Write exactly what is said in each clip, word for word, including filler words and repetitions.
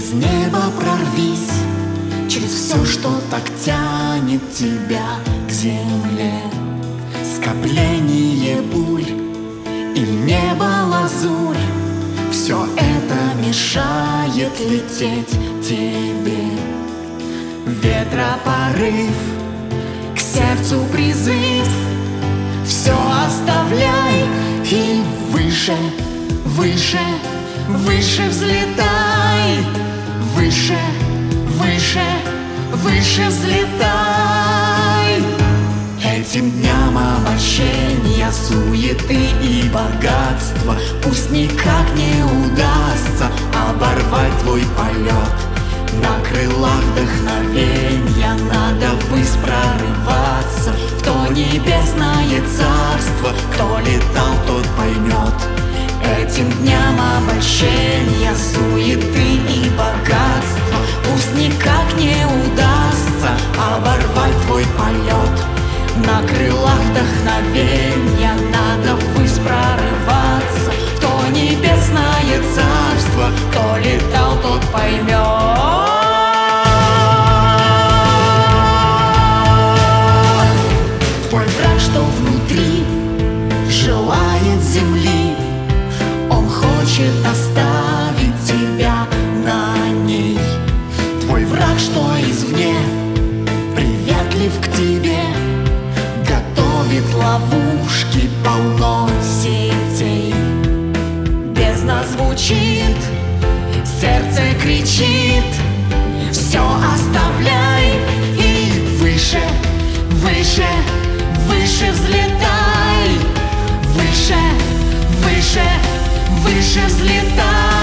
Через небо прорвись, через все, что так тянет тебя к земле. Скопление бурь и небо лазурь, все это мешает лететь тебе. Ветра порыв, к сердцу призыв, все оставляй и выше, выше, выше взлетай. Выше, выше, выше взлетай. Этим дням обольщения, суеты и богатства пусть никак не удастся оборвать твой полет. На крылах вдохновения надо ввысь прорываться в то небесное царство. Кто летал, тот поймет. Этим дням обольщения, суеты и богатства пусть никак не удастся оборвать твой полет. На крылах вдохновения надо ввысь прорываться в то небесное царство. Кто летал, тот поймет. Твой враг, что внутри, желает земли, он хочет оставить тебя на ней. Твой враг, что извне, приветлив к тебе, готовит ловушки, полно сетей. Бездна звучит, сердце кричит, все оставляй и выше, выше, выше взлетай. Выше, выше, выше взлетай.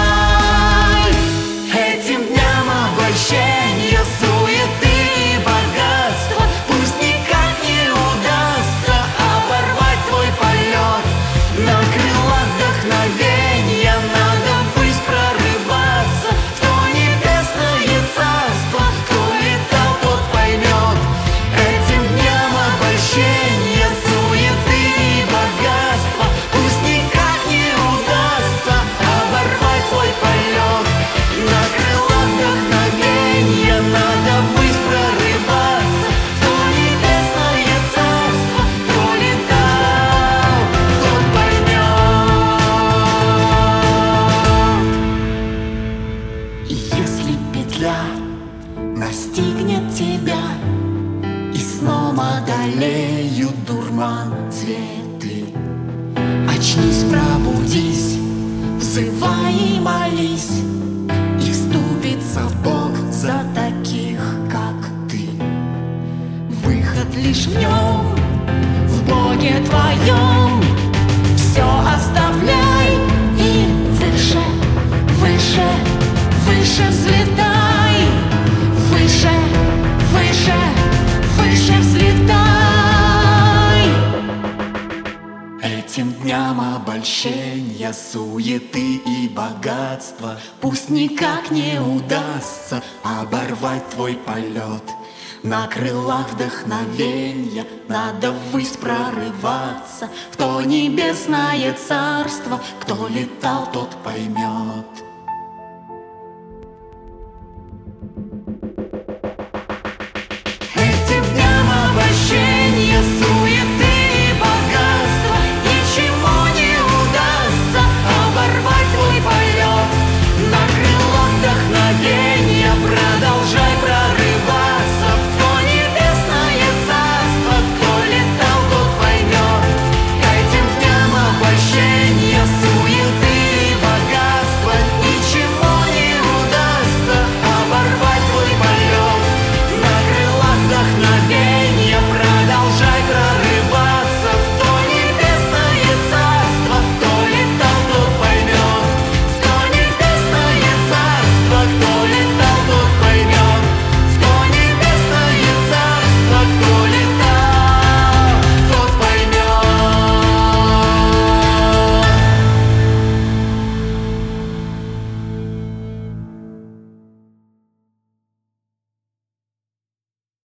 Этим дням обольщения, суеты и богатства пусть никак не удастся оборвать твой полет. На крылах вдохновения надо ввысь прорываться в то небесное царство. Кто летал, тот поймет. Этим дням обольщения, суеты и богатства пусть никак не удастся оборвать твой полет. На крылах вдохновения надо ввысь прорываться в то небесное царство. Кто летал, тот поймет. И если петля настигнет тебя и снова одолеют дурман цветы, очнись, пробудись, взывай и молись, и вступится Бог за таких, как ты. Выход лишь в нем, в Боге твоем. Все оставляй и выше, выше, выше взлетай. Выше, выше, выше взлетай. Этим дням обольщения, суеты и богатства пусть никак не удастся оборвать твой полет. На крылах вдохновения надо ввысь прорываться в то небесное царство. Кто летал, тот поймет.